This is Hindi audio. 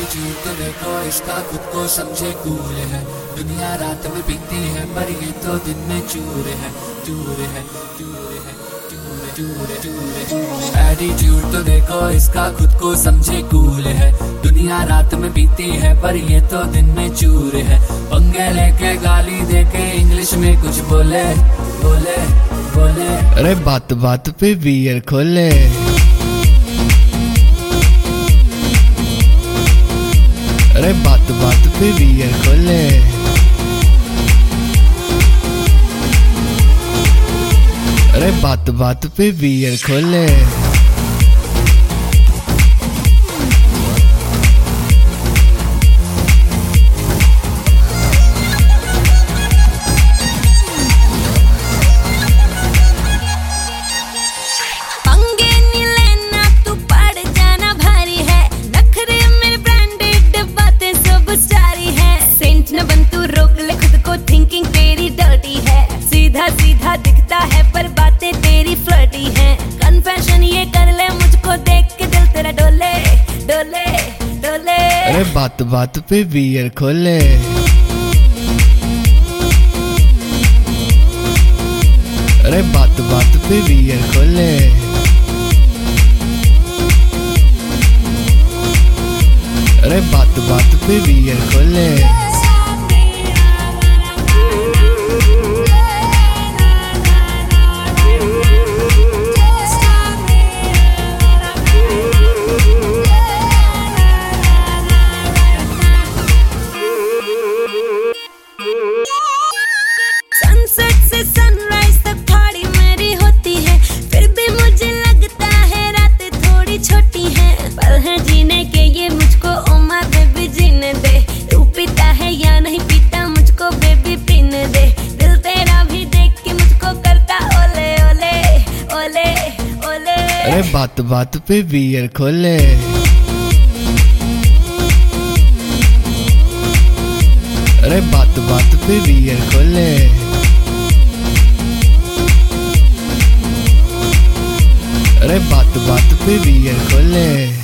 एटीट्यूड तो देखो इसका, खुद को समझे कूल है। दुनिया रात में पीती है पर ये तो दिन में चूर है, चूर है, चूर है, चूर चूर चूर चूर। एटीट्यूड तो देखो इसका, खुद को समझे कूल है। दुनिया रात में पीती है पर ये तो दिन में चूर है। पंगे लेके गाली देके इंग्लिश में कुछ बोले बोले बोले। अरे बात बात पे बियर खोले। अरे बात बात पे बियर खोले। अरे बात बात पे बियर खोले। सीधा दिखता है पर बातें तेरी फ्लर्टी हैं। कन्फेशन ये कर ले, मुझको देख के दिल तेरा डोले डोले डोले। अरे बात बात पे बियर खोले। अरे बात बात पे बियर खोले। अरे बात बात पे बियर खोले। अरे बात बात पे बियर खोले। अरे बात बात पे बियर खोले। अरे बात बात पे बियर खोले।